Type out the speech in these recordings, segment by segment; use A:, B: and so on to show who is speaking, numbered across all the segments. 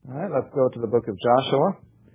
A: All right, let's go to the book of Joshua.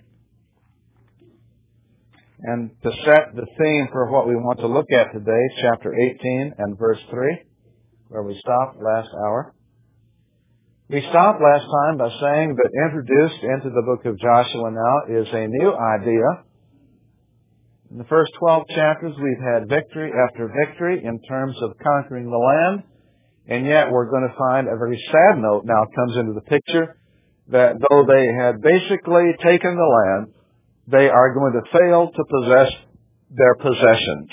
A: And to set the theme for what we want to look at today, chapter 18 and verse 3, where we stopped last hour. We stopped last time by saying that introduced into the book of Joshua now is a new idea. In the first 12 chapters, we've had victory after victory in terms of conquering the land. And yet we're going to find a very sad note now comes into the picture, that though they had basically taken the land, they are going to fail to possess their possessions.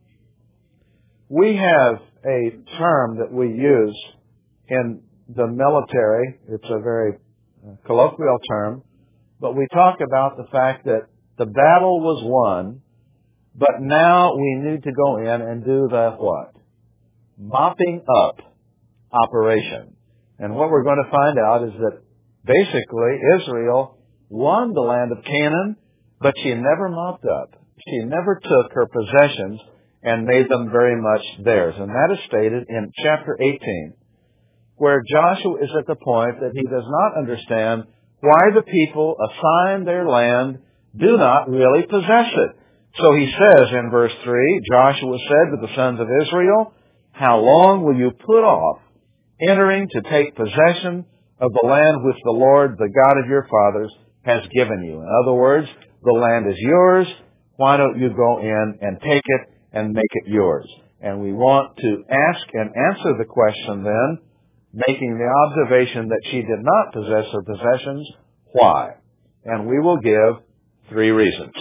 A: We have a term that we use in the military. It's a very colloquial term, but we talk about the fact that the battle was won, but now we need to go in and do the what? Mopping up operation. And what we're going to find out is that basically Israel won the land of Canaan, but she never mopped up. She never took her possessions and made them very much theirs. And that is stated in chapter 18, where Joshua is at the point that he does not understand why the people assigned their land do not really possess it. So he says in verse 3, Joshua said to the sons of Israel, "How long will you put off entering to take possession of the land which the Lord, the God of your fathers, has given you?" In other words, the land is yours. Why don't you go in and take it and make it yours? And we want to ask and answer the question then, making the observation that she did not possess her possessions. Why? And we will give 3 reasons.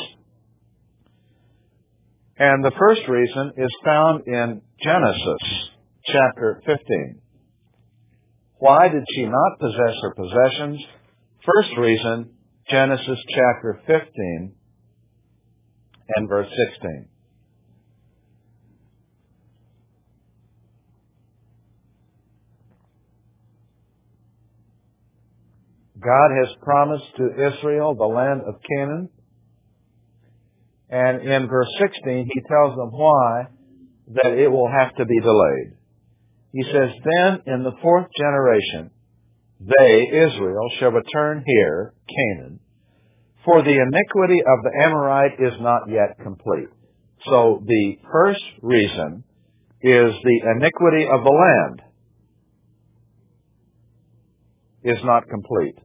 A: And the first reason is found in Genesis chapter 15. Why did she not possess her possessions? First reason, Genesis chapter 15 and verse 16. God has promised to Israel the land of Canaan. And in verse 16, he tells them why that it will have to be delayed. He says, "Then in the 4th generation, they, Israel, shall return here, Canaan, for the iniquity of the Amorite is not yet complete." So the first reason is the iniquity of the land is not complete.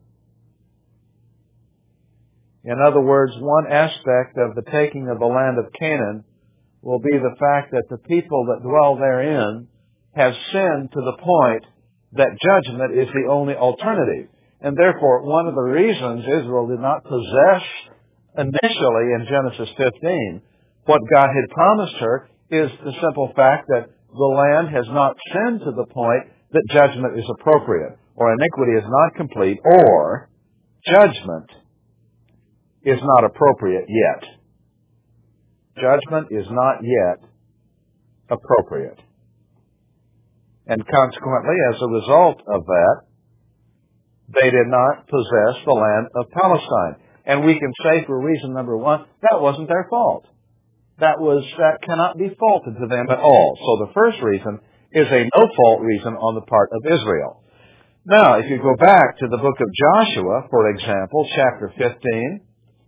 A: In other words, one aspect of the taking of the land of Canaan will be the fact that the people that dwell therein have sinned to the point that judgment is the only alternative. And therefore, one of the reasons Israel did not possess initially in Genesis 15 what God had promised her is the simple fact that the land has not sinned to the point that judgment is appropriate, or iniquity is not complete, or judgment is not appropriate yet. Judgment is not yet appropriate. And consequently, as a result of that, they did not possess the land of Palestine. And we can say for reason number 1, that wasn't their fault. That cannot be faulted to them at all. So the first reason is a no-fault reason on the part of Israel. Now, if you go back to the book of Joshua, for example, chapter 15,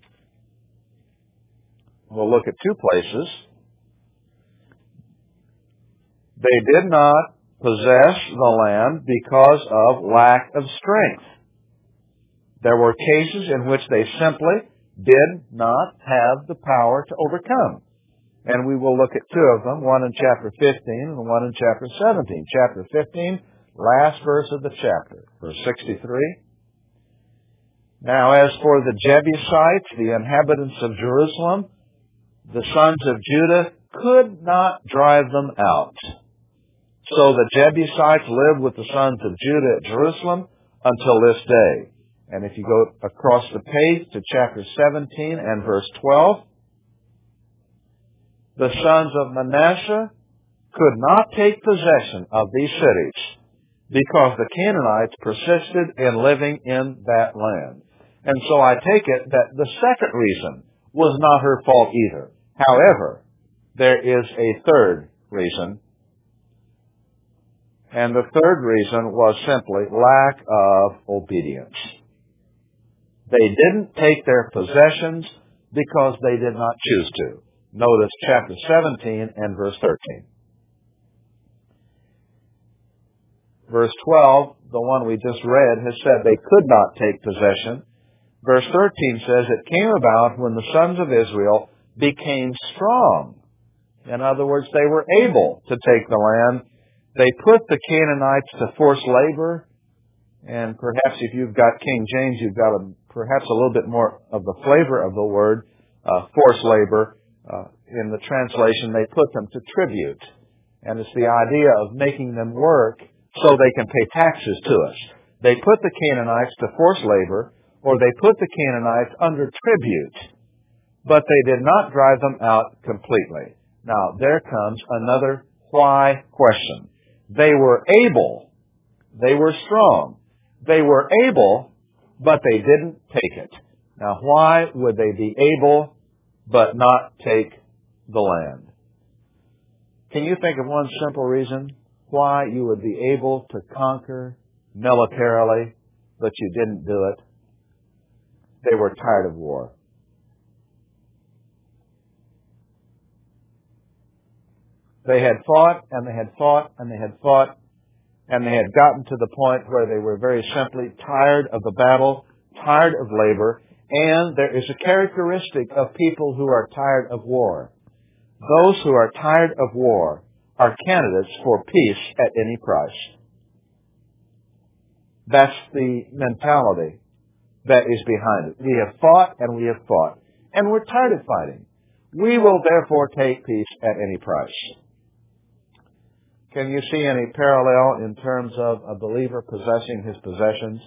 A: we'll look at 2 places. They did not possess the land because of lack of strength. There were cases in which they simply did not have the power to overcome. And we will look at 2 of them, one in chapter 15 and one in chapter 17. Chapter 15, last verse of the chapter, verse 63. "Now as for the Jebusites, the inhabitants of Jerusalem, the sons of Judah could not drive them out. So the Jebusites lived with the sons of Judah at Jerusalem until this day." And if you go across the page to chapter 17 and verse 12, "The sons of Manasseh could not take possession of these cities because the Canaanites persisted in living in that land." And so I take it that the second reason was not her fault either. However, there is a third reason. And the third reason was simply lack of obedience. They didn't take their possessions because they did not choose to. Notice chapter 17 and verse 13. Verse 12, the one we just read, has said they could not take possession. Verse 13 says, it came about when the sons of Israel became strong. In other words, they were able to take the land. They put the Canaanites to forced labor. And perhaps if you've got King James, you've got perhaps a little bit more of the flavor of the word, forced labor. In the translation, they put them to tribute. And it's the idea of making them work so they can pay taxes to us. They put the Canaanites to forced labor, or they put the Canaanites under tribute, but they did not drive them out completely. Now, there comes another why question. They were able. They were strong. They were able, but they didn't take it. Now, why would they be able but not take the land? Can you think of one simple reason why you would be able to conquer militarily, but you didn't do it? They were tired of war. They had fought, and they had fought, and they had fought, and they had gotten to the point where they were very simply tired of the battle, tired of labor, and there is a characteristic of people who are tired of war. Those who are tired of war are candidates for peace at any price. That's the mentality that is behind it. We have fought and we have fought, and we're tired of fighting. We will therefore take peace at any price. Can you see any parallel in terms of a believer possessing his possessions?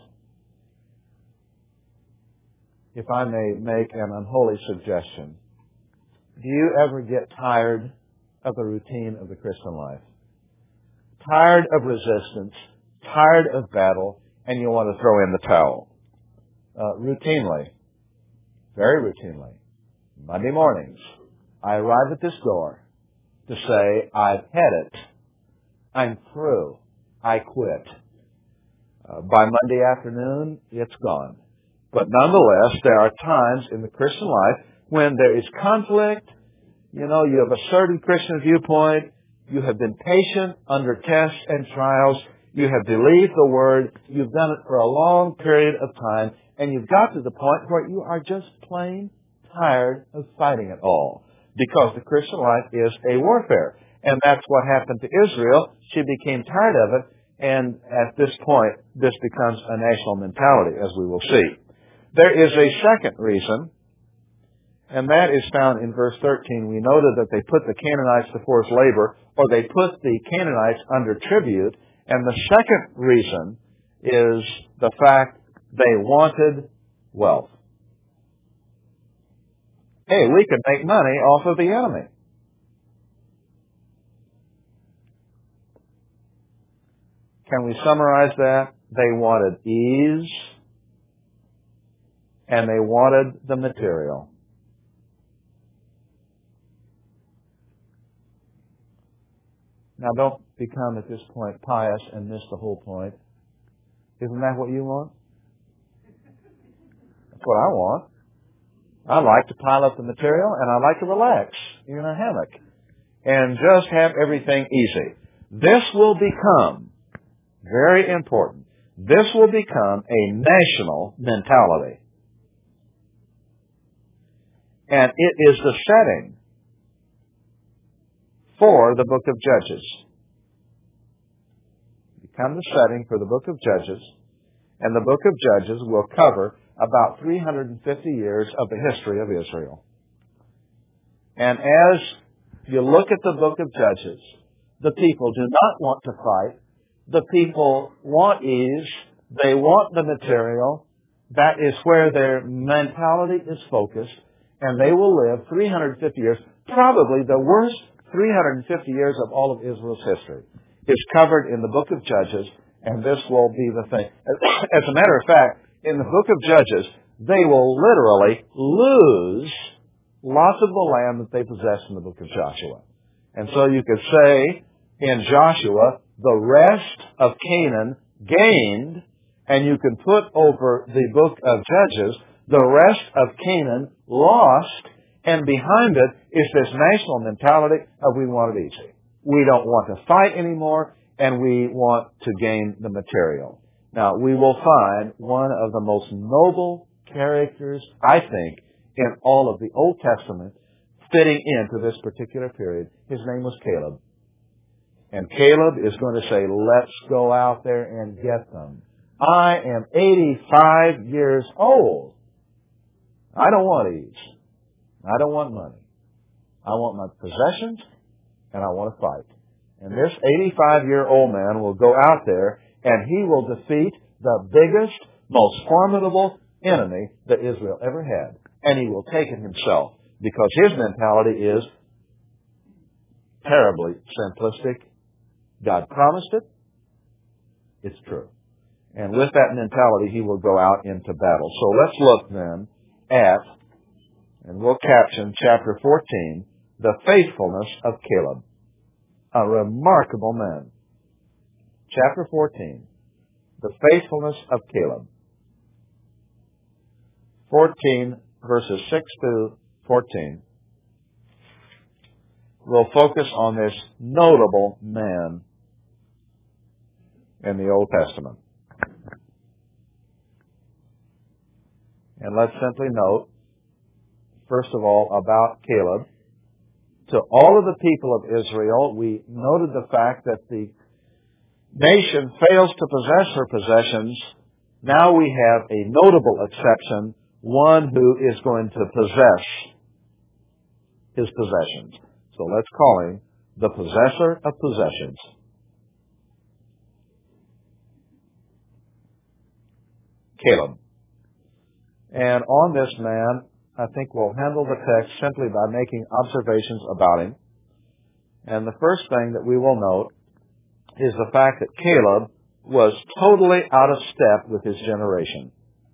A: If I may make an unholy suggestion, do you ever get tired of the routine of the Christian life? Tired of resistance, tired of battle, and you want to throw in the towel? Routinely, very routinely, Monday mornings, I arrive at this door to say, I've had it. I'm through. I quit. By Monday afternoon, it's gone. But nonetheless, there are times in the Christian life when there is conflict. You know, you have asserted Christian viewpoint. You have been patient under tests and trials. You have believed the Word. You've done it for a long period of time. And you've got to the point where you are just plain tired of fighting it all. Because the Christian life is a warfare. And that's what happened to Israel. She became tired of it. And at this point, this becomes a national mentality, as we will see. There is a second reason, and that is found in verse 13. We noted that they put the Canaanites to forced labor, or they put the Canaanites under tribute. And the second reason is the fact they wanted wealth. Hey, we could make money off of the enemy. Can we summarize that? They wanted ease, and they wanted the material. Now, don't become at this point pious and miss the whole point. Isn't that what you want? That's what I want. I like to pile up the material, and I like to relax in a hammock and just have everything easy. This will become very important. This will become a national mentality. And it is the setting for the book of Judges. Become the setting for the book of Judges. And the book of Judges will cover about 350 years of the history of Israel. And as you look at the book of Judges, the people do not want to fight. The people want ease. They want the material. That is where their mentality is focused. And they will live 350 years. Probably the worst 350 years of all of Israel's history is covered in the book of Judges. And this will be the thing. As a matter of fact, in the book of Judges, they will literally lose lots of the land that they possessed in the book of Joshua. And so you could say in Joshua, the rest of Canaan gained, and you can put over the book of Judges, the rest of Canaan lost, and behind it is this national mentality of we want it easy. We don't want to fight anymore, and we want to gain the material. Now, we will find one of the most noble characters, I think, in all of the Old Testament fitting into this particular period. His name was Caleb. And Caleb is going to say, let's go out there and get them. I am 85 years old. I don't want ease. I don't want money. I want my possessions, and I want to fight. And this 85-year-old man will go out there, and he will defeat the biggest, most formidable enemy that Israel ever had. And he will take it himself, because his mentality is terribly simplistic. God promised it. It's true. And with that mentality, he will go out into battle. So let's look then at, and we'll caption chapter 14, the faithfulness of Caleb. A remarkable man. Chapter 14, the faithfulness of Caleb. 14, verses 6 to 14. We'll focus on this notable man in the Old Testament. And let's simply note, first of all, about Caleb. To all of the people of Israel, we noted the fact that the nation fails to possess her possessions. Now we have a notable exception, one who is going to possess his possessions. So let's call him the possessor of possessions. Caleb. And on this man, I think we'll handle the text simply by making observations about him. And the first thing that we will note is the fact that Caleb was totally out of step with his generation.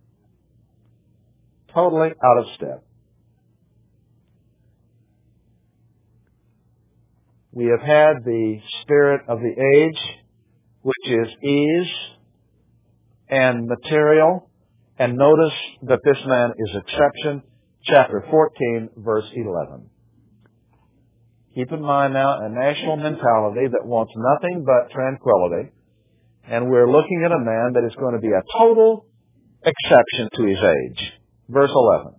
A: Totally out of step. We have had the spirit of the age, which is ease and material. And notice that this man is exception. Chapter 14, verse 11. Keep in mind now a national mentality that wants nothing but tranquility. And we're looking at a man that is going to be a total exception to his age. Verse 11.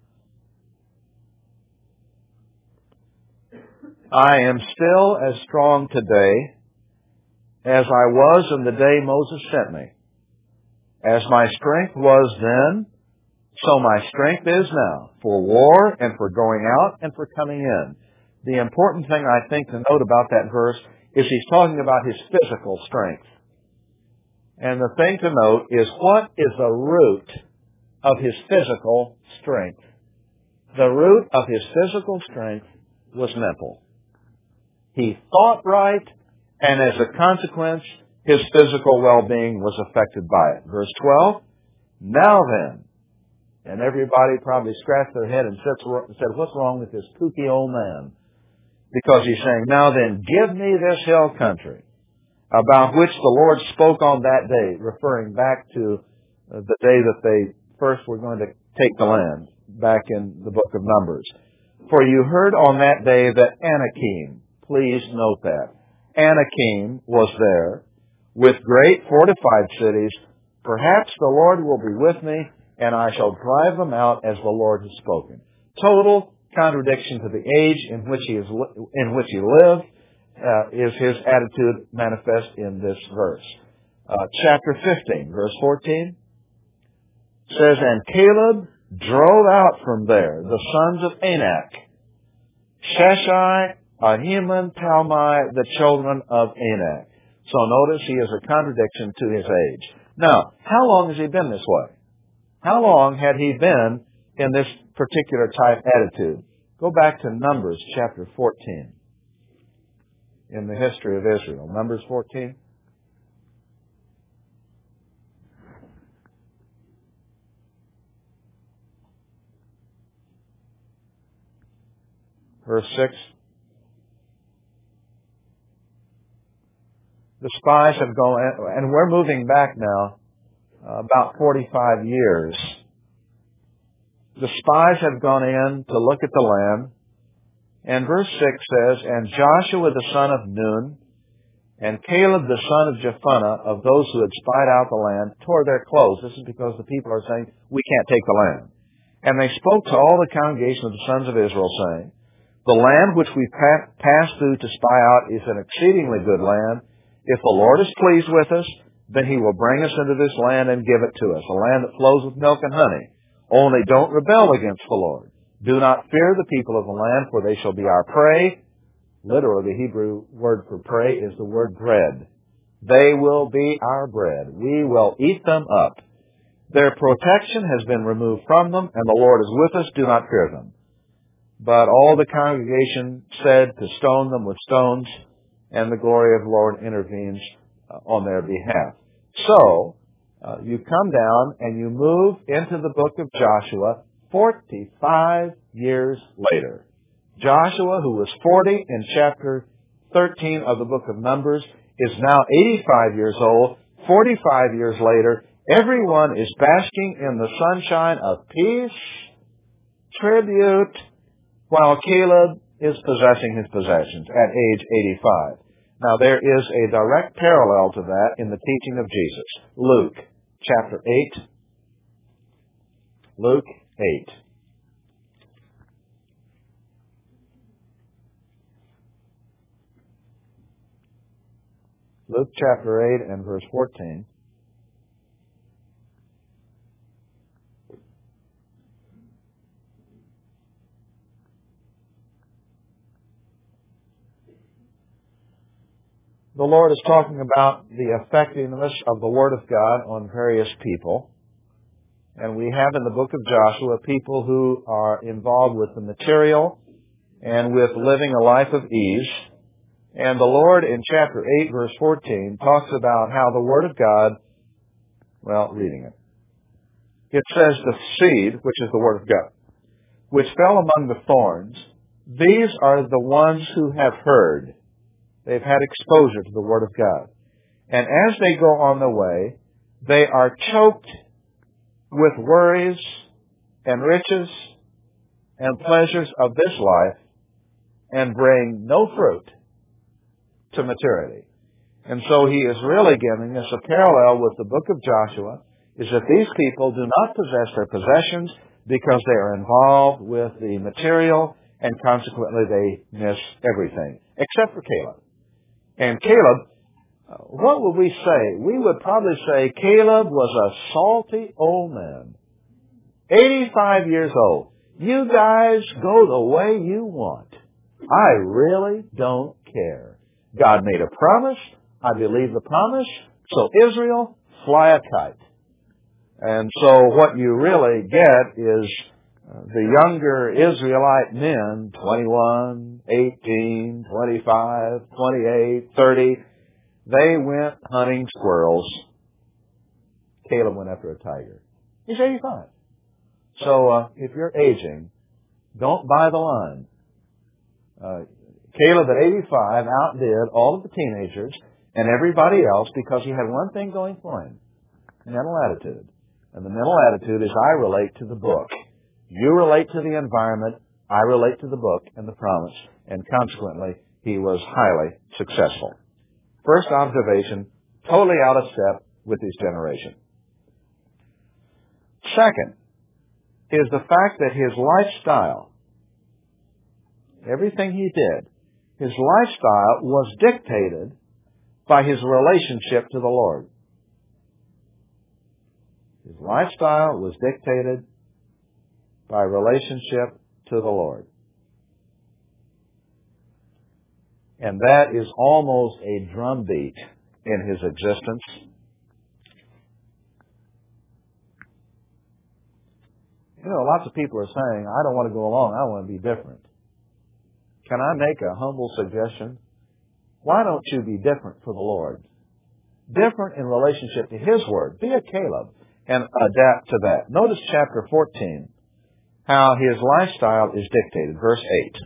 A: I am still as strong today as I was in the day Moses sent me. As my strength was then, so my strength is now, for war and for going out and for coming in. The important thing I think to note about that verse is he's talking about his physical strength. And the thing to note is, what is the root of his physical strength? The root of his physical strength was mental. He thought right, and as a consequence, his physical well-being was affected by it. Verse 12, now then, and everybody probably scratched their head and said, what's wrong with this kooky old man? Because he's saying, now then, give me this hill country, about which the Lord spoke on that day, referring back to the day that they first were going to take the land, back in the book of Numbers. For you heard on that day that Anakim, please note that, Anakim was there, with great fortified cities. Perhaps the Lord will be with me, and I shall drive them out as the Lord has spoken. Total contradiction to the age in which he lived is his attitude manifest in this verse. Chapter 15, verse 14 says, and Caleb drove out from there the sons of Anak, Sheshai, Ahiman, Talmai, the children of Anak. So notice he is a contradiction to his age. Now, how long has he been this way? How long had he been in this particular type attitude? Go back to Numbers chapter 14 in the history of Israel. Numbers 14. Verse 6. The spies have gone, and we're moving back now about 45 years The spies have gone in to look at the land. And verse 6 says, "And Joshua the son of Nun and Caleb the son of Jephunneh, of those who had spied out the land, tore their clothes." This is because the people are saying, "We can't take the land." "And they spoke to all the congregation of the sons of Israel, saying, The land which we passed through to spy out is an exceedingly good land. If the Lord is pleased with us, then He will bring us into this land and give it to us, a land that flows with milk and honey. Only don't rebel against the Lord. Do not fear the people of the land, for they shall be our prey." Literally, the Hebrew word for prey is the word bread. They will be our bread. We will eat them up. Their protection has been removed from them, and the Lord is with us. Do not fear them. But all the congregation said to stone them with stones, and the glory of the Lord intervenes on their behalf. So, you come down and you move into the book of Joshua 45 years later. Joshua, who was 40 in chapter 13 of the book of Numbers, is now 85 years old. 45 years later, everyone is basking in the sunshine of peace, tribute, while Caleb is possessing his possessions at age 85. Now, there is a direct parallel to that in the teaching of Jesus. Luke chapter 8. Luke 8. Luke chapter 8 and verse 14. The Lord is talking about the effectiveness of the Word of God on various people. And we have in the book of Joshua people who are involved with the material and with living a life of ease. And the Lord in chapter 8, verse 14, talks about how the Word of God, reading it. It says, "The seed," which is the Word of God, "which fell among the thorns, these are the ones who have heard." They've had exposure to the Word of God. "And as they go on their way, they are choked with worries and riches and pleasures of this life and bring no fruit to maturity." And so he is really giving us a parallel with the book of Joshua, is that these people do not possess their possessions because they are involved with the material, and consequently they miss everything, except for Caleb. And Caleb, what would we say? We would probably say Caleb was a salty old man. 85 years old. You guys go the way you want. I really don't care. God made a promise. I believe the promise. So Israel, fly a kite. And so what you really get is the younger Israelite men, 21, 18, 25, 28, 30, they went hunting squirrels. Caleb went after a tiger. He's 85. So if you're aging, don't buy the line. Caleb at 85 outdid all of the teenagers and everybody else because he had one thing going for him, mental attitude. And the mental attitude is, I relate to the book. You relate to the environment, I relate to the book and the promise, and consequently, he was highly successful. First observation, totally out of step with his generation. Second is the fact that his lifestyle, everything he did, his lifestyle was dictated by his relationship to the Lord. His lifestyle was dictated by relationship to the Lord. And that is almost a drumbeat in his existence. You know, lots of people are saying, I don't want to go along, I want to be different. Can I make a humble suggestion? Why don't you be different for the Lord? Different in relationship to His Word. Be a Caleb and adapt to that. Notice chapter 14, how his lifestyle is dictated. Verse 8.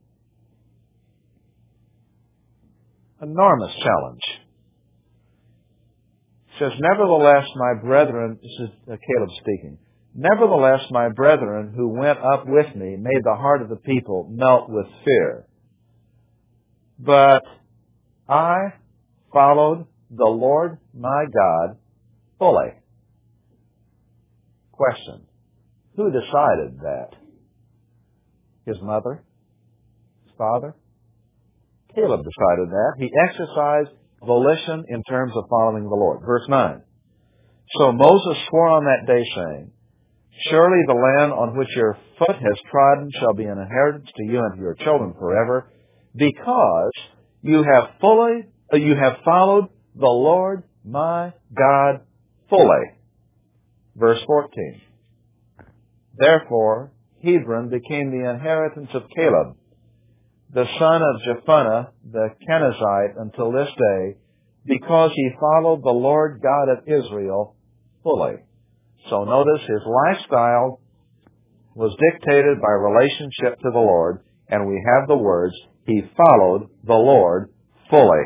A: Enormous challenge. It says, nevertheless, my brethren, this is Caleb speaking, Nevertheless, my brethren who went up with me made the heart of the people melt with fear. But I followed the Lord my God fully. Question. Who decided that? His mother? His father? Caleb decided that. He exercised volition in terms of following the Lord. Verse 9. So Moses swore on that day, saying, Surely the land on which your foot has trodden shall be an inheritance to you and to your children forever, because you have followed the Lord my God fully. Verse 14. Therefore Hebron became the inheritance of Caleb, the son of Jephunneh the Kenizzite, until this day, because he followed the Lord God of Israel fully. So notice his lifestyle was dictated by relationship to the Lord, and we have the words, he followed the Lord fully.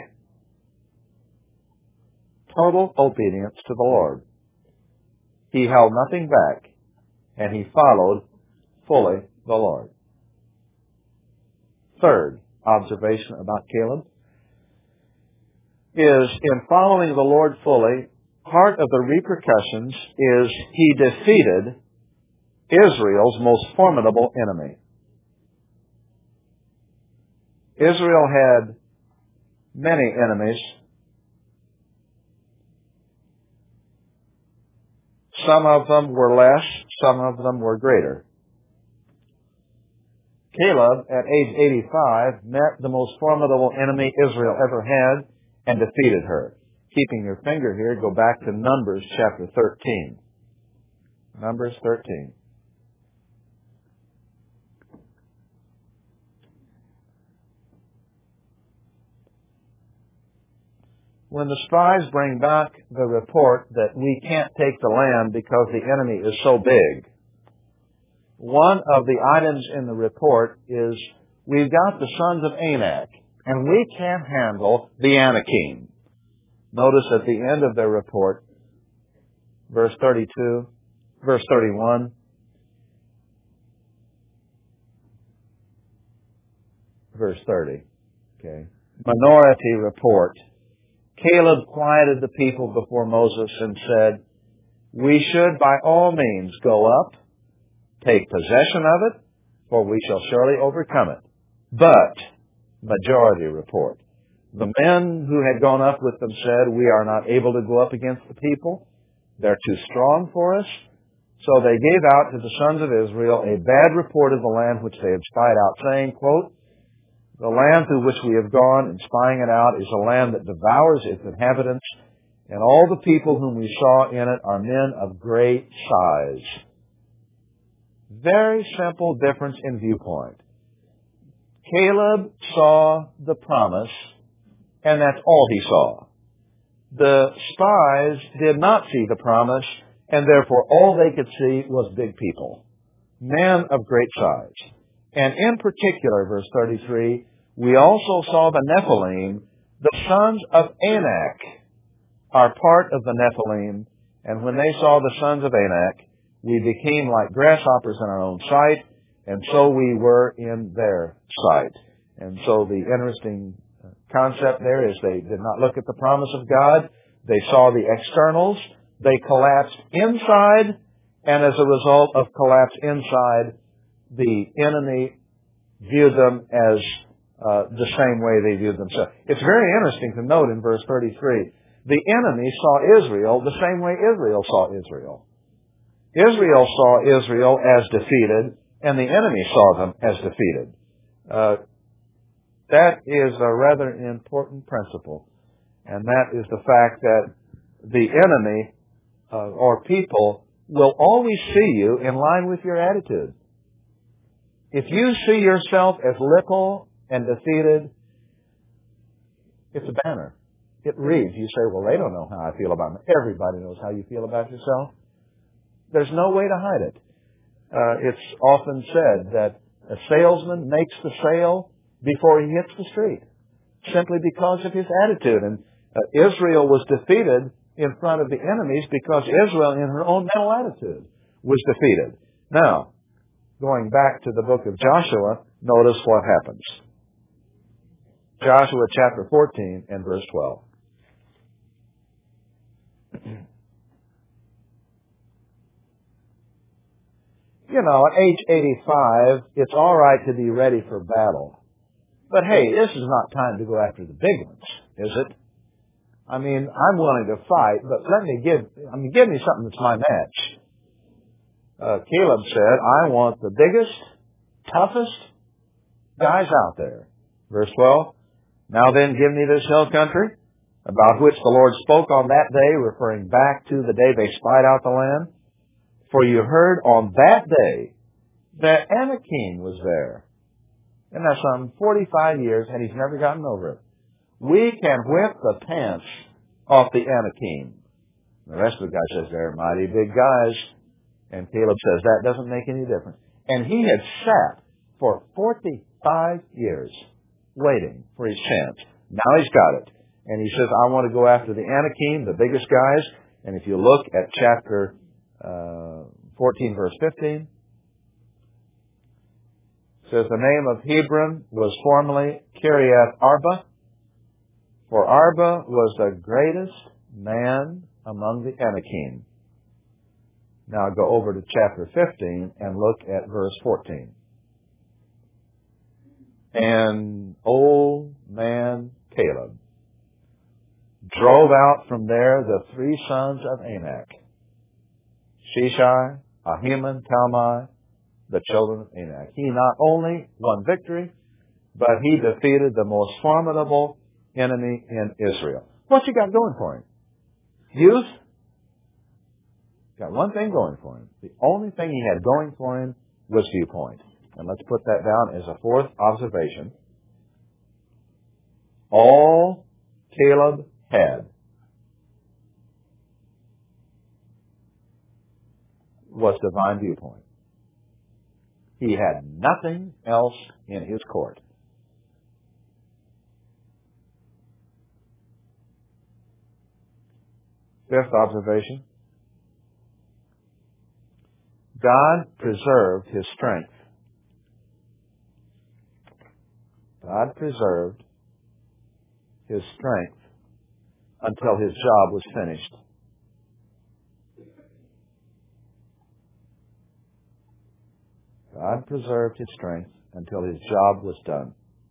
A: Total obedience to the Lord. He held nothing back, and he followed fully the Lord. Third observation about Caleb is in following the Lord fully, part of the repercussions is he defeated Israel's most formidable enemy. Israel had many enemies. Some of them were less, some of them were greater. Caleb, at age 85, met the most formidable enemy Israel ever had and defeated her. Keeping your finger here, go back to Numbers chapter 13. Numbers 13. When the spies bring back the report that we can't take the land because the enemy is so big, one of the items in the report is we've got the sons of Anak, and we can't handle the Anakim. Notice at the end of their report, verse 32, verse 31, verse 30. Okay. Minority report. Caleb quieted the people before Moses and said, we should by all means go up, take possession of it, for we shall surely overcome it. But, majority report. The men who had gone up with them said, we are not able to go up against the people. They're too strong for us. So they gave out to the sons of Israel a bad report of the land which they had spied out, saying, quote, the land through which we have gone and spying it out is a land that devours its inhabitants, and all the people whom we saw in it are men of great size. Very simple difference in viewpoint. Caleb saw the promise, and that's all he saw. The spies did not see the promise, and therefore all they could see was big people, men of great size. And in particular, verse 33, we also saw the Nephilim, the sons of Anak, are part of the Nephilim, and when they saw the sons of Anak, we became like grasshoppers in our own sight, and so we were in their sight. And so the interesting concept there is they did not look at the promise of God. They saw the externals. They collapsed inside, and as a result of collapse inside, the enemy viewed them as the same way they viewed themselves. It's very interesting to note in verse 33, the enemy saw Israel the same way Israel saw Israel. Israel saw Israel as defeated, and the enemy saw them as defeated. That is a rather important principle, and that is the fact that the enemy or people will always see you in line with your attitude. If you see yourself as little and defeated, it's a banner. It reads, you say, well, they don't know how I feel about me. Everybody knows how you feel about yourself. There's no way to hide it. It's often said that a salesman makes the sale before he hits the street, simply because of his attitude. And Israel was defeated in front of the enemies because Israel, in her own mental attitude, was defeated. Now, going back to the book of Joshua, notice what happens. Joshua chapter 14 and verse 12. You know, at age 85, it's all right to be ready for battle. But hey, this is not time to go after the big ones, is it? I mean, I'm willing to fight, but give me something that's my match. Caleb said, I want the biggest, toughest guys out there. Verse 12, now then give me this hill country, about which the Lord spoke on that day, referring back to the day they spied out the land. For you heard on that day that Anakim was there. And that's some 45 years, and he's never gotten over it. We can whip the pants off the Anakim. The rest of the guys says they're mighty big guys. And Caleb says that doesn't make any difference. And he had sat for 45 years waiting for his chance. Now he's got it. And he says, I want to go after the Anakim, the biggest guys. And if you look at chapter 14, verse 15, it says, the name of Hebron was formerly Kiriath Arba, for Arba was the greatest man among the Anakim. Now go over to chapter 15 and look at verse 14. And old man Caleb drove out from there the three sons of Anak, Sheshai, Ahiman, Talmai, the children of Anak. He not only won victory, but he defeated the most formidable enemy in Israel. What's he got going for him? Youth? Got one thing going for him. The only thing he had going for him was viewpoint. And let's put that down as a fourth observation. All Caleb had was divine viewpoint. He had nothing else in his court. Fifth observation. God preserved his strength. God preserved his strength until his job was finished. God preserved his strength until his job was done.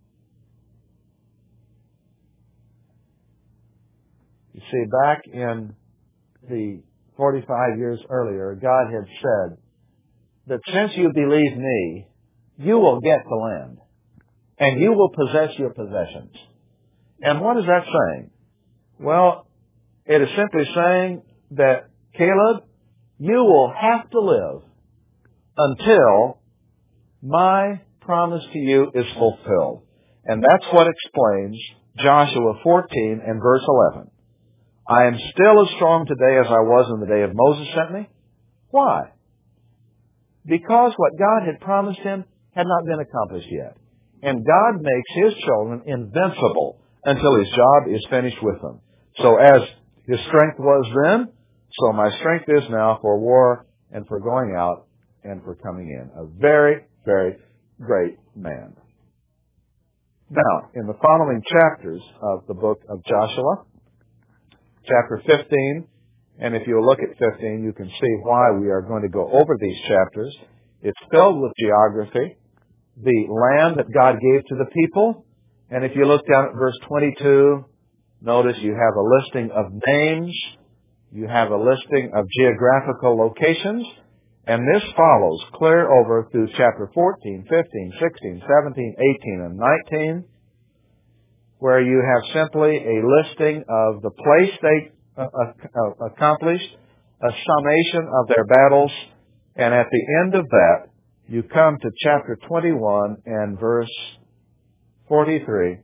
A: You see, back in the 45 years earlier, God had said that since you believe me, you will get the land and you will possess your possessions. And what is that saying? Well, it is simply saying that, Caleb, you will have to live until my promise to you is fulfilled. And that's what explains Joshua 14 and verse 11. I am still as strong today as I was in the day of Moses sent me. Why? Because what God had promised him had not been accomplished yet. And God makes his children invincible until his job is finished with them. So as his strength was then, so my strength is now for war and for going out and for coming in. A very, very great man. Now, in the following chapters of the book of Joshua, chapter 15, and if you look at 15, you can see why we are going to go over these chapters. It's filled with geography, the land that God gave to the people. And if you look down at verse 22, notice you have a listing of names, you have a listing of geographical locations, and this follows clear over through chapter 14, 15, 16, 17, 18, and 19, where you have simply a listing of the place they accomplished, a summation of their battles, and at the end of that, you come to chapter 21 and verse 43.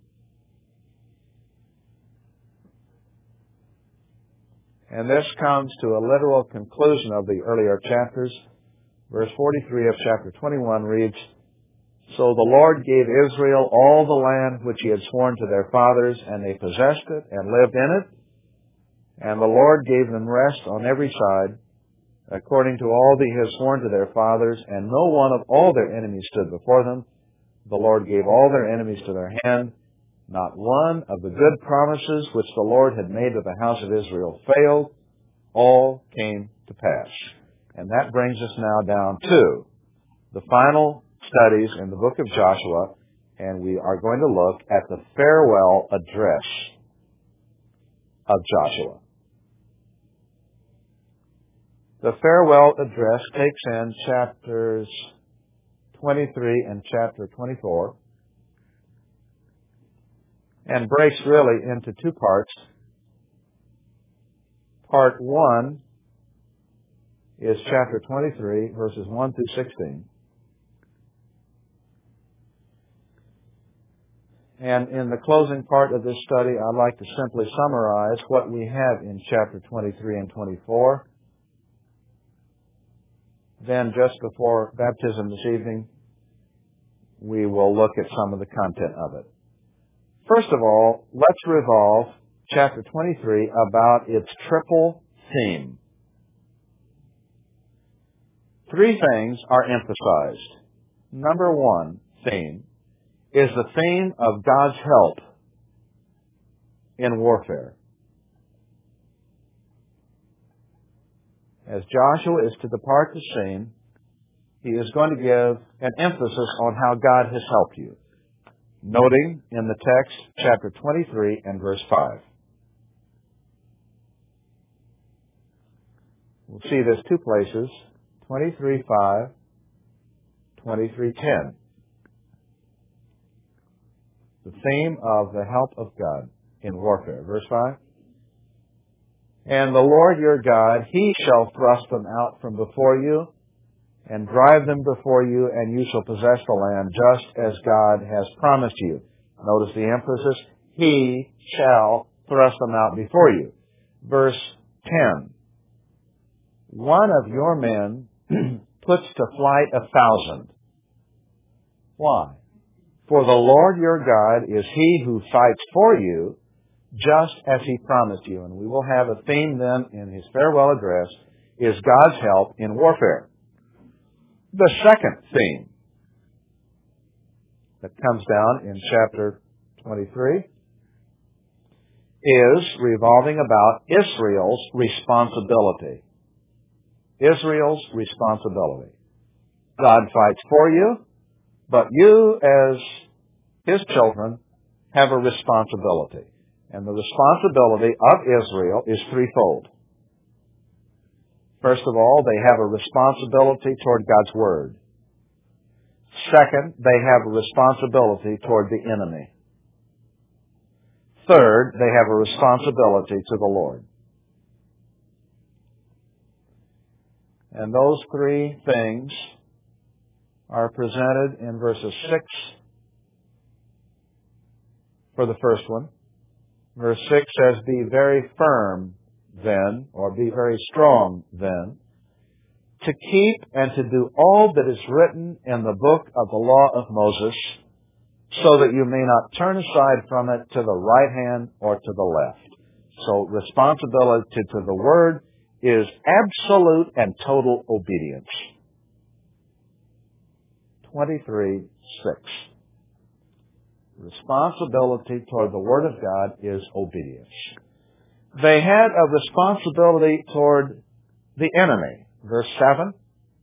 A: And this comes to a literal conclusion of the earlier chapters. Verse 43 of chapter 21 reads, So the Lord gave Israel all the land which he had sworn to their fathers, and they possessed it and lived in it. And the Lord gave them rest on every side. according to all that he has sworn to their fathers, and no one of all their enemies stood before them. The Lord gave all their enemies to their hand. Not one of the good promises which the Lord had made to the house of Israel failed. All came to pass. And that brings us now down to the final studies in the book of Joshua, and we are going to look at the farewell address of Joshua. The farewell address takes in chapters 23 and chapter 24 and breaks really into two parts. Part 1 is chapter 23, verses 1 through 16. And in the closing part of this study, I'd like to simply summarize what we have in chapter 23 and 24. Then, just before baptism this evening, we will look at some of the content of it. First of all, let's revolve chapter 23 about its triple theme. Three things are emphasized. Number one theme is the theme of God's help in warfare. As Joshua is to depart the scene, he is going to give an emphasis on how God has helped you. Noting in the text, chapter 23 and verse 5. We'll see this two places, 23:5, 23:10. The theme of the help of God in warfare. Verse 5. And the Lord your God, He shall thrust them out from before you, and drive them before you, and you shall possess the land, just as God has promised you. Notice the emphasis, He shall thrust them out before you. Verse 10. One of your men puts to flight 1,000. Why? For the Lord your God is He who fights for you, just as He promised you. And we will have a theme then in His farewell address, is God's help in warfare. The second theme that comes down in chapter 23 is revolving about Israel's responsibility. Israel's responsibility. God fights for you, but you as His children have a responsibility. And the responsibility of Israel is threefold. First of all, they have a responsibility toward God's Word. Second, they have a responsibility toward the enemy. Third, they have a responsibility to the Lord. And those three things are presented in verses 6 for the first one. Verse 6 says, be very firm then, or be very strong then, to keep and to do all that is written in the book of the law of Moses, so that you may not turn aside from it to the right hand or to the left. So responsibility to the Word is absolute and total obedience. 23:6. Responsibility toward the Word of God is obedience. They had a responsibility toward the enemy. Verse 7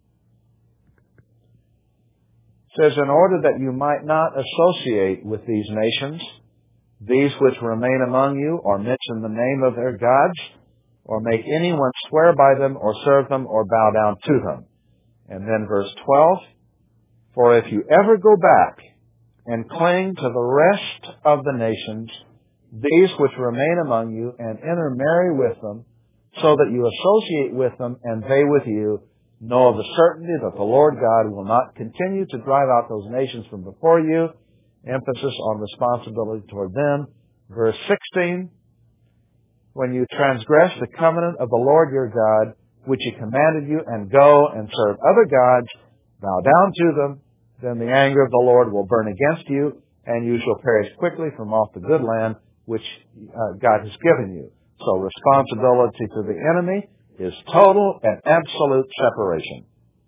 A: says, in order that you might not associate with these nations, these which remain among you, or mention the name of their gods, or make anyone swear by them, or serve them, or bow down to them. And then verse 12, for if you ever go back and cling to the rest of the nations, these which remain among you, and intermarry with them, so that you associate with them and they with you, know of a certainty that the Lord God will not continue to drive out those nations from before you. Emphasis on responsibility toward them. Verse 16, when you transgress the covenant of the Lord your God, which He commanded you, and go and serve other gods, bow down to them, then the anger of the Lord will burn against you, and you shall perish quickly from off the good land which God has given you. So responsibility to the enemy is total and absolute separation.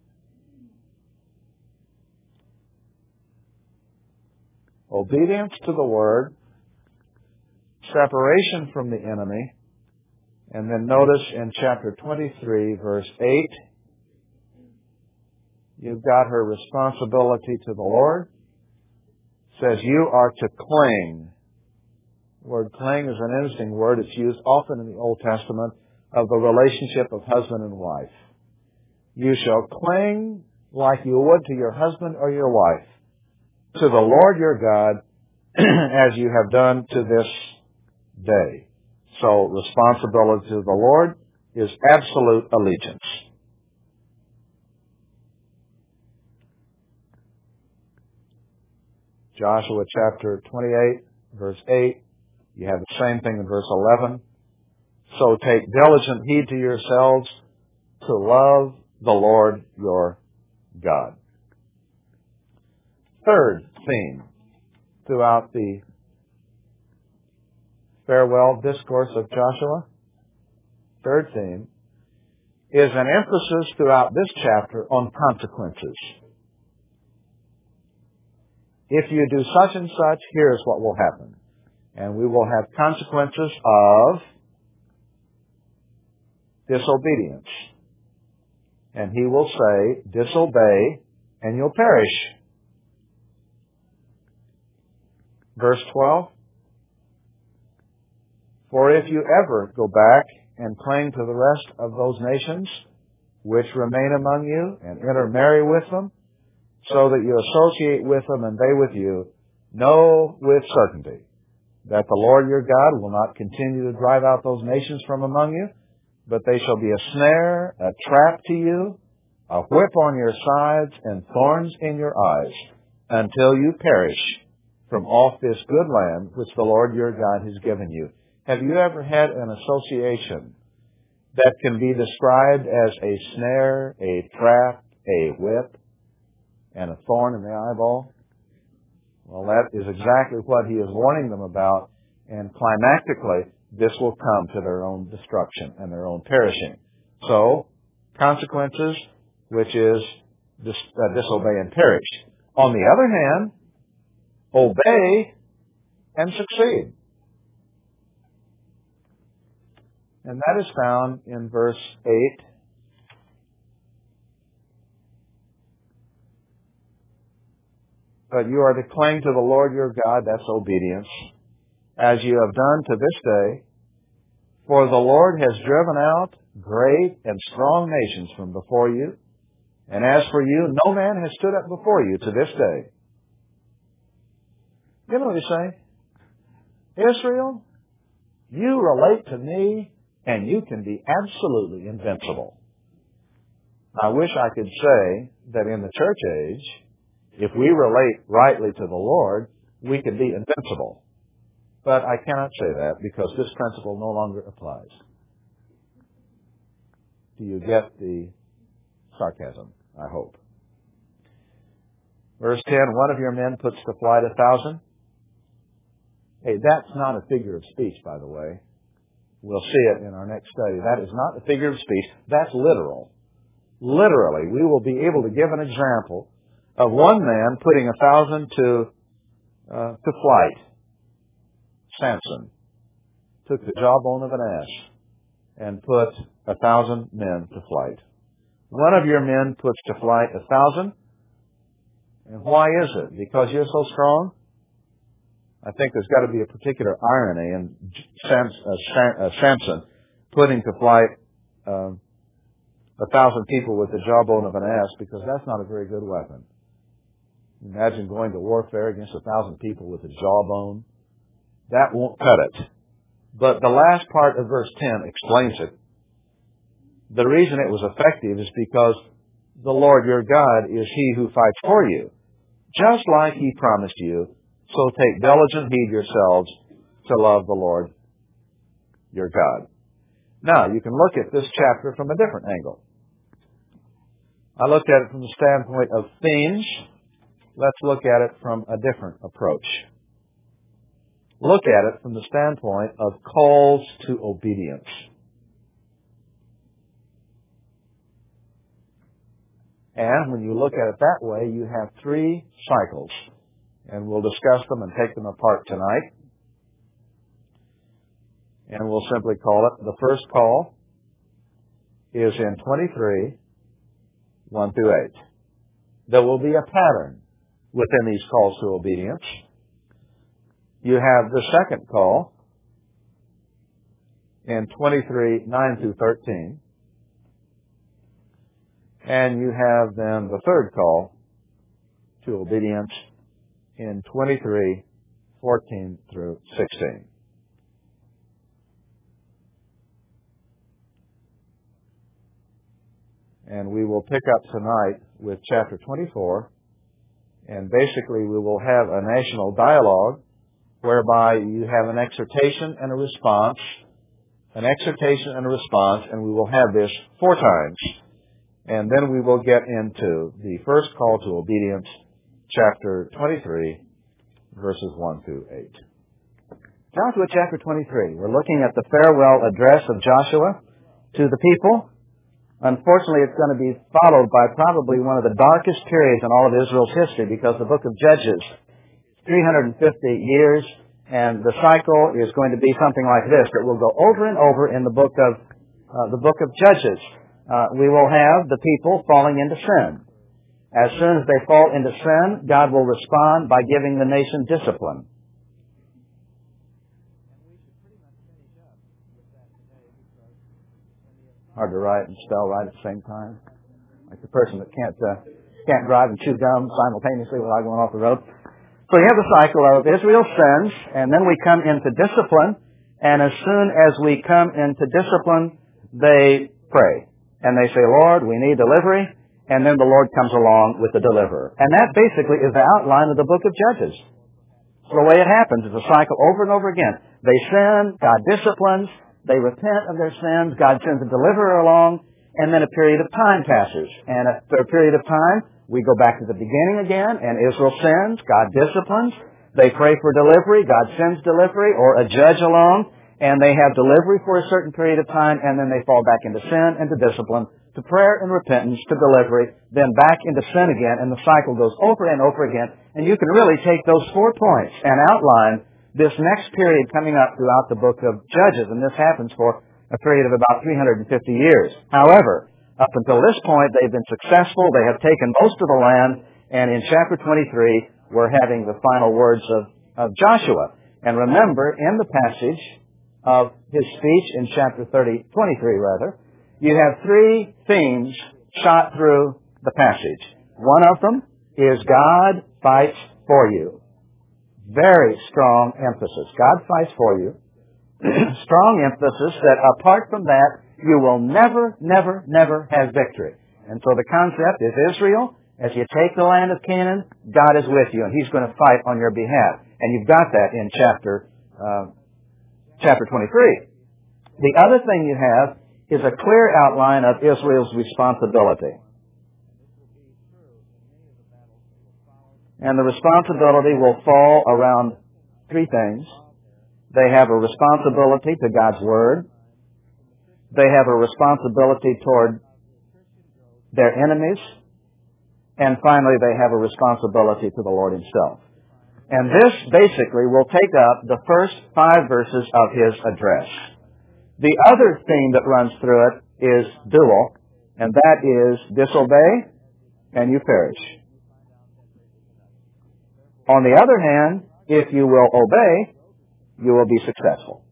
A: Obedience to the Word, separation from the enemy, and then notice in chapter 23, verse 8, you've got her responsibility to the Lord. It says you are to cling. The word cling is an interesting word. It's used often in the Old Testament of the relationship of husband and wife. You shall cling like you would to your husband or your wife, to the Lord your God, as you have done to this day. So responsibility to the Lord is absolute allegiance. Joshua chapter 28, verse 8. You have the same thing in verse 11. So take diligent heed to yourselves to love the Lord your God. Third theme throughout the farewell discourse of Joshua, third theme, is an emphasis throughout this chapter on consequences. If you do such and such, here's what will happen. And we will have consequences of disobedience. And he will say, disobey, and you'll perish. Verse 12, for if you ever go back and cling to the rest of those nations which remain among you and intermarry with them, so that you associate with them and they with you, know with certainty that the Lord your God will not continue to drive out those nations from among you, but they shall be a snare, a trap to you, a whip on your sides, and thorns in your eyes, until you perish from off this good land which the Lord your God has given you. Have you ever had an association that can be described as a snare, a trap, a whip, and a thorn in the eyeball? Well, that is exactly what he is warning them about, and climactically, this will come to their own destruction and their own perishing. So, consequences, which is disobey and perish. On the other hand, obey and succeed. And that is found in verse 8. But you are to cling to the Lord your God, that's obedience, as you have done to this day. For the Lord has driven out great and strong nations from before you. And as for you, no man has stood up before you to this day. You know what he's saying? Israel, you relate to me, and you can be absolutely invincible. I wish I could say that in the church age, if we relate rightly to the Lord, we can be invincible. But I cannot say that because this principle no longer applies. Do you get the sarcasm? I hope. Verse 10, one of your men puts to flight 1,000. Hey, that's not a figure of speech, by the way. We'll see it in our next study. That is not a figure of speech. That's literal. Literally, we will be able to give an example of one man putting 1,000 to flight. Samson took the jawbone of an ass and put 1,000 men to flight. One of your men puts to flight 1,000. And why is it? Because you're so strong? I think there's got to be a particular irony in Samson putting to flight 1,000 people with the jawbone of an ass, because that's not a very good weapon. Imagine going to warfare against 1,000 people with a jawbone. That won't cut it. But the last part of verse 10 explains it. The reason it was effective is because the Lord your God is He who fights for you, just like He promised you. So take diligent heed yourselves to love the Lord your God. Now, you can look at this chapter from a different angle. I looked at it from the standpoint of themes. Let's look at it from a different approach. Look at it from the standpoint of calls to obedience. And when you look at it that way, you have 3 cycles. And we'll discuss them and take them apart tonight. And we'll simply call it, the first call is in 23, 1 through 8. There will be a pattern within these calls to obedience. You have the second call in 23, 9 through 13. And you have then the third call to obedience in 23, 14 through 16. And we will pick up tonight with chapter 24. And basically we will have a national dialogue whereby you have an exhortation and a response, and we will have this 4 times. And then we will get into the first call to obedience, chapter 23, verses 1 through 8. Joshua chapter 23. We're looking at the farewell address of Joshua to the people. Unfortunately, it's going to be followed by probably one of the darkest periods in all of Israel's history, because the book of Judges is 350 years, and the cycle is going to be something like this, that will go over and over in the book of Judges. We will have the people falling into sin. As soon as they fall into sin, God will respond by giving the nation discipline. Hard to write and spell right at the same time. Like the person that can't drive and chew gum simultaneously without going off the road. So you have the cycle of Israel sins, and then we come into discipline, and as soon as we come into discipline, they pray. And they say, Lord, we need delivery, and then the Lord comes along with the deliverer. And that basically is the outline of the book of Judges. So the way it happens is a cycle over and over again. They sin, God disciplines, they repent of their sins, God sends a deliverer along, and then a period of time passes. And after a period of time, we go back to the beginning again, and Israel sins, God disciplines, they pray for delivery, God sends delivery, or a judge along, and they have delivery for a certain period of time, and then they fall back into sin and to discipline, to prayer and repentance, to delivery, then back into sin again, and the cycle goes over and over again. And you can really take those 4 points and outline this next period coming up throughout the book of Judges, and this happens for a period of about 350 years. However, up until this point, they've been successful. They have taken most of the land, and in chapter 23, we're having the final words of Joshua. And remember, in the passage of his speech in chapter 23, you have 3 themes shot through the passage. One of them is God fights for you. Very strong emphasis. God fights for you. Strong emphasis that apart from that, you will never, never, never have victory. And so the concept is Israel, as you take the land of Canaan, God is with you, and He's going to fight on your behalf. And you've got that in chapter 23. The other thing you have is a clear outline of Israel's responsibility. And the responsibility will fall around 3 things. They have a responsibility to God's Word. They have a responsibility toward their enemies. And finally, they have a responsibility to the Lord Himself. And this basically will take up the first 5 verses of His address. The other theme that runs through it is dual, and that is disobey and you perish. On the other hand, if you will obey, you will be successful.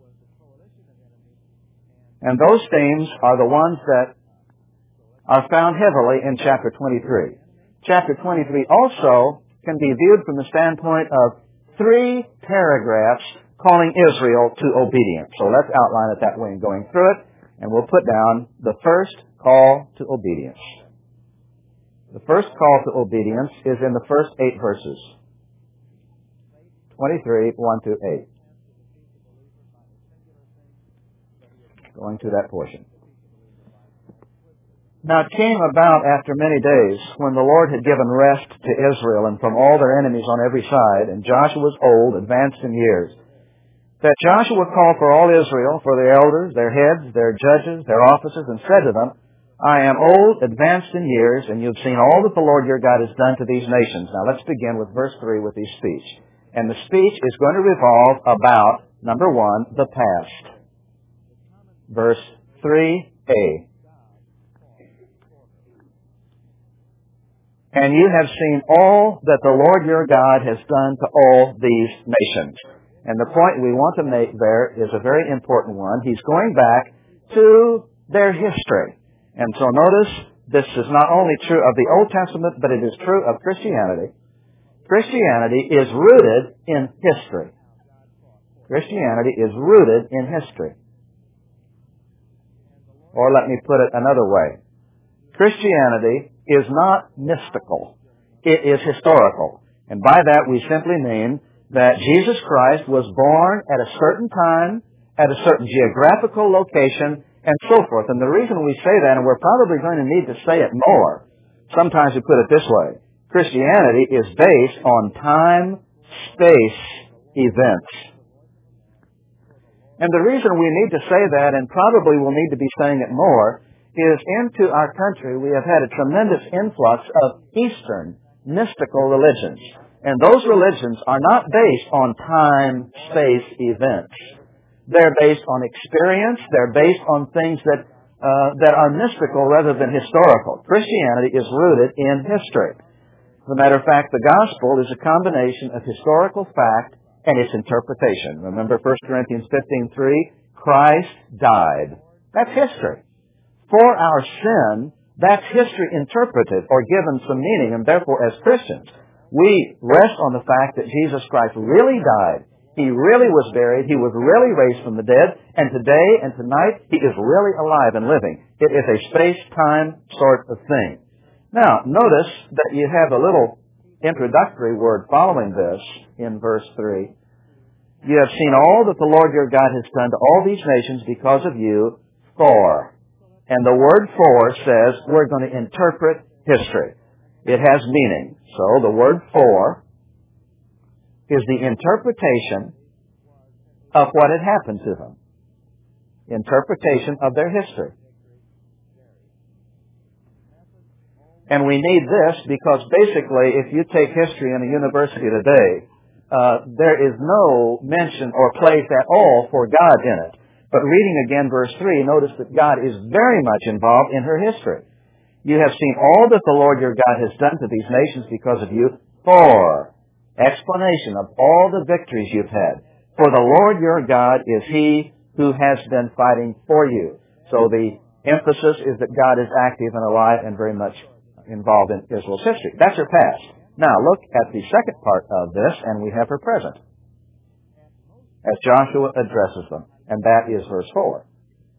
A: And those themes are the ones that are found heavily in chapter 23. Chapter 23 also can be viewed from the standpoint of 3 paragraphs calling Israel to obedience. So let's outline it that way in going through it, and we'll put down the first call to obedience. The first call to obedience is in the first 8 verses. 23, 1 through 8. Going to that portion. Now it came about after many days, when the Lord had given rest to Israel and from all their enemies on every side, and Joshua was old, advanced in years, that Joshua called for all Israel, for their elders, their heads, their judges, their officers, and said to them, I am old, advanced in years, and you've seen all that the Lord your God has done to these nations. Now let's begin with verse 3 with his speech. And the speech is going to revolve about, number 1, the past. Verse 3a. And you have seen all that the Lord your God has done to all these nations. And the point we want to make there is a very important one. He's going back to their history. And so notice, this is not only true of the Old Testament, but it is true of Christianity. Christianity is rooted in history. Christianity is rooted in history. Or let me put it another way. Christianity is not mystical. It is historical. And by that we simply mean that Jesus Christ was born at a certain time, at a certain geographical location, and so forth. And the reason we say that, and we're probably going to need to say it more, sometimes we put it this way. Christianity is based on time, space, events. And the reason we need to say that, and probably we'll need to be saying it more, is into our country we have had a tremendous influx of Eastern mystical religions. And those religions are not based on time, space, events. They're based on experience. They're based on things that are mystical rather than historical. Christianity is rooted in history. As a matter of fact, the gospel is a combination of historical fact and its interpretation. Remember 1 Corinthians 15:3, Christ died. That's history. For our sin, that's history interpreted or given some meaning, and therefore as Christians, we rest on the fact that Jesus Christ really died. He really was buried. He was really raised from the dead. And today and tonight, He is really alive and living. It is a space-time sort of thing. Now, notice that you have a little introductory word following this in verse 3. You have seen all that the Lord your God has done to all these nations because of you, for. And the word for says we're going to interpret history. It has meaning. So the word for is the interpretation of what had happened to them. Interpretation of their history. And we need this because basically if you take history in a university today, there is no mention or place at all for God in it. But reading again verse 3, notice that God is very much involved in her history. You have seen all that the Lord your God has done to these nations because of you, for. Explanation of all the victories you've had. For the Lord your God is He who has been fighting for you. So the emphasis is that God is active and alive and very much involved in Israel's history. That's her past. Now look at the second part of this, and we have her present, as Joshua addresses them, and that is verse 4.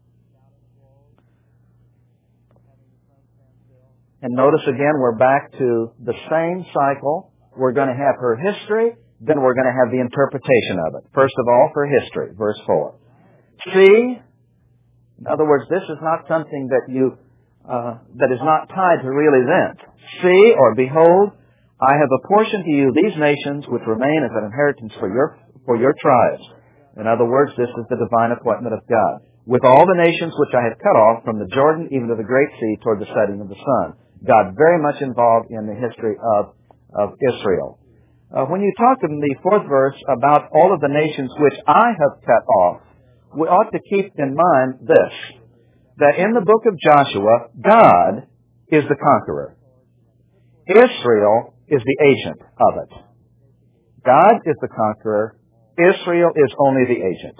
A: And notice again, we're back to the same cycle. We're going to have her history, then we're going to have the interpretation of it. First of all, for history, verse 4. See, in other words, this is not something that that is not tied to real event. See, or behold, I have apportioned to you these nations which remain as an inheritance for your tribes. In other words, this is the divine appointment of God. With all the nations which I have cut off, from the Jordan even to the great sea toward the setting of the sun. God very much involved in the history of Israel. When you talk in the fourth verse about all of the nations which I have cut off, we ought to keep in mind this, that in the book of Joshua, God is the conqueror. Israel is the agent of it. God is the conqueror. Israel is only the agent.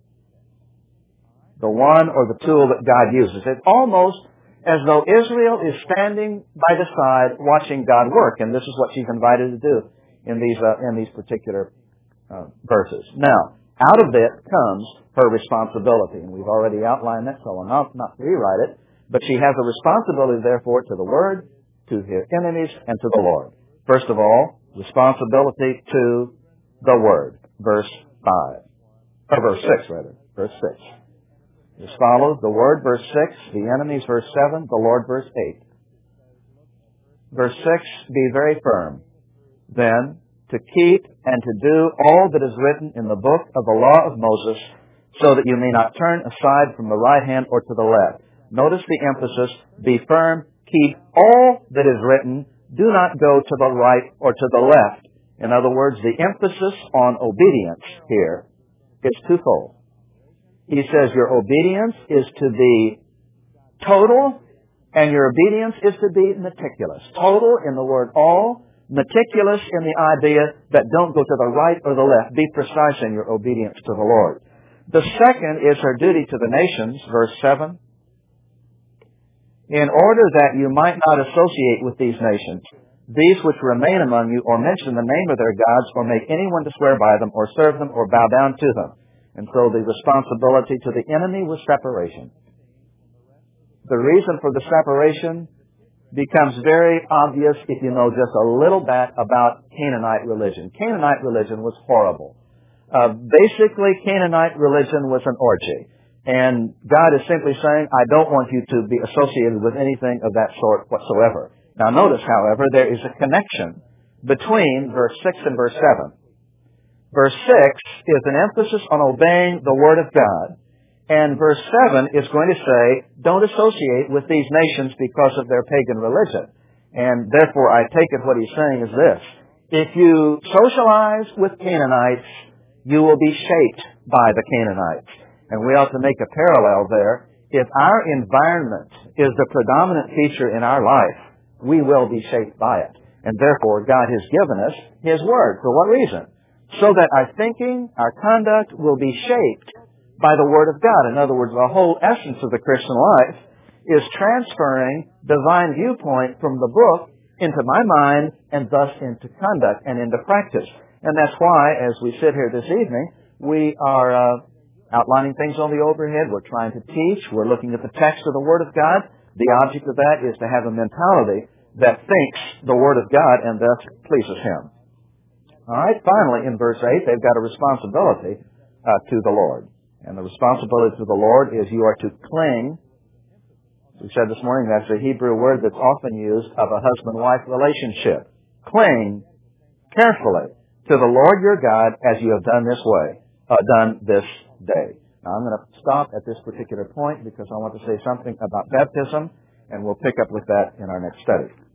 A: The one or the tool that God uses. It's almost as though Israel is standing by the side watching God work. And this is what she's invited to do in these particular verses. Now, out of it comes her responsibility. And we've already outlined that, so I'll not rewrite it. But she has a responsibility, therefore, to the Word, to her enemies, and to the Lord. First of all, responsibility to the Word. Verse 5. Or verse 6, rather. Verse 6. As follows, the Word, verse 6, the enemies, verse 7, the Lord, verse 8. Verse 6, be very firm, then, to keep and to do all that is written in the book of the law of Moses, so that you may not turn aside from the right hand or to the left. Notice the emphasis, be firm, keep all that is written, do not go to the right or to the left. In other words, the emphasis on obedience here is twofold. He says your obedience is to be total, and your obedience is to be meticulous. Total in the word all, meticulous in the idea that don't go to the right or the left. Be precise in your obedience to the Lord. The second is her duty to the nations, verse 7. In order that you might not associate with these nations, these which remain among you, or mention the name of their gods, or make anyone to swear by them, or serve them, or bow down to them. And so the responsibility to the enemy was separation. The reason for the separation becomes very obvious if you know just a little bit about Canaanite religion. Canaanite religion was horrible. Basically, Canaanite religion was an orgy. And God is simply saying, I don't want you to be associated with anything of that sort whatsoever. Now notice, however, there is a connection between verse 6 and verse 7. Verse 6 is an emphasis on obeying the Word of God. And verse 7 is going to say, don't associate with these nations because of their pagan religion. And therefore, I take it what he's saying is this. If you socialize with Canaanites, you will be shaped by the Canaanites. And we ought to make a parallel there. If our environment is the predominant feature in our life, we will be shaped by it. And therefore, God has given us His Word. For what reason? So that our thinking, our conduct will be shaped by the Word of God. In other words, the whole essence of the Christian life is transferring divine viewpoint from the book into my mind and thus into conduct and into practice. And that's why, as we sit here this evening, we are outlining things on the overhead. We're trying to teach. We're looking at the text of the Word of God. The object of that is to have a mentality that thinks the Word of God and thus pleases Him. All right, finally, in verse 8, they've got a responsibility to the Lord. And the responsibility to the Lord is you are to cling. We said this morning that's a Hebrew word that's often used of a husband-wife relationship. Cling carefully to the Lord your God as you have done this day. Now, I'm going to stop at this particular point because I want to say something about baptism, and we'll pick up with that in our next study.